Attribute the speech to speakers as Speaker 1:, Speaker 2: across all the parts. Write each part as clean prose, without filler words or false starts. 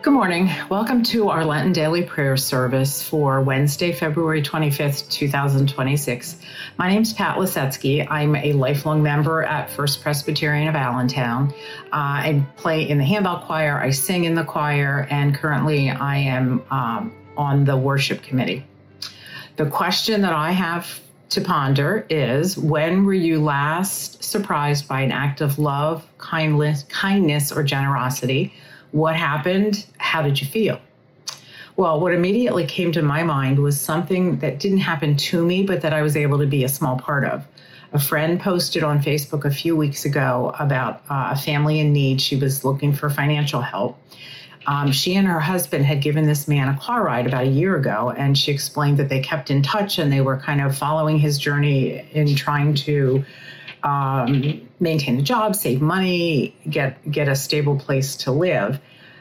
Speaker 1: Good morning. Welcome to our Lenten Daily Prayer Service for Wednesday, February 25th, 2026. My name is Pat Lisetsky. I'm a lifelong member at First Presbyterian of Allentown. I play in the handbell choir, I sing in the choir, and currently I am on the worship committee. The question that I have to ponder is, when were you last surprised by an act of love, kindness, or generosity? What happened? How did you feel? Well, what immediately came to my mind was something that didn't happen to me, but that I was able to be a small part of. A friend posted on Facebook a few weeks ago about a family in need. She was looking for financial help. She and her husband had given this man a car ride about a year ago, and she explained that they kept in touch and they were kind of following his journey in trying to maintain a job, save money, get a stable place to live.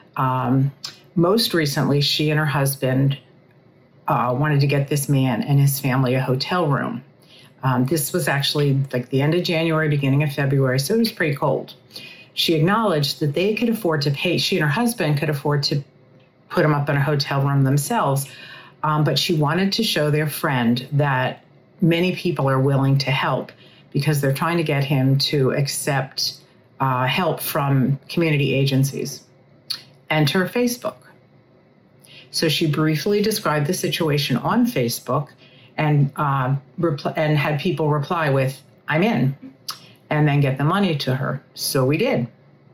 Speaker 1: Most recently, she and her husband wanted to get this man and his family a hotel room. This was actually like the end of January, beginning of February, so it was pretty cold. She acknowledged that they could afford to pay, she and her husband could afford to put him up in a hotel room themselves, but she wanted to show their friend that many people are willing to help, because they're trying to get him to accept help from community agencies. Enter Facebook. So she briefly described the situation on Facebook and had people reply with, "I'm in," and then get the money to her. So we did.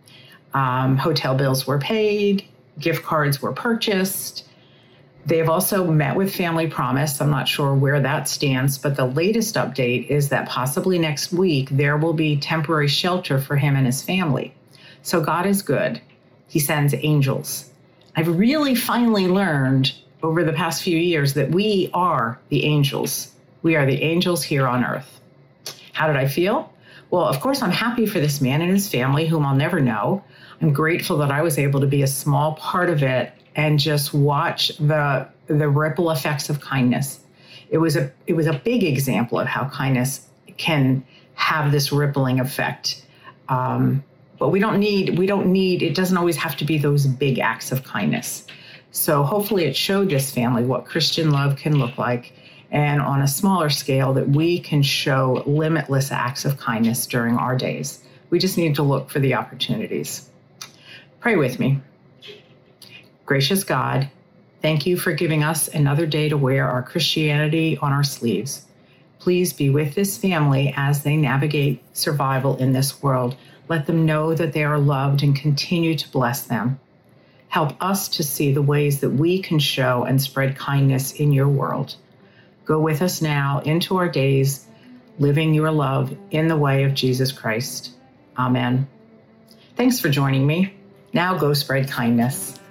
Speaker 1: Hotel bills were paid, gift cards were purchased. They've also met with Family Promise. I'm not sure where that stands, but the latest update is that possibly next week there will be temporary shelter for him and his family. So God is good. He sends angels. I've really finally learned over the past few years that we are the angels. We are the angels here on earth. How did I feel? Well, of course, I'm happy for this man and his family, whom I'll never know. I'm grateful that I was able to be a small part of it and just watch the ripple effects of kindness. It was a big example of how kindness can have this rippling effect. But we don't need, it doesn't always have to be those big acts of kindness. So hopefully it showed this family what Christian love can look like, and on a smaller scale that we can show limitless acts of kindness during our days. We just need to look for the opportunities. Pray with me. Gracious God, thank you for giving us another day to wear our Christianity on our sleeves. Please be with this family as they navigate survival in this world. Let them know that they are loved and continue to bless them. Help us to see the ways that we can show and spread kindness in your world. Go with us now into our days, living your love in the way of Jesus Christ. Amen. Thanks for joining me. Now go spread kindness.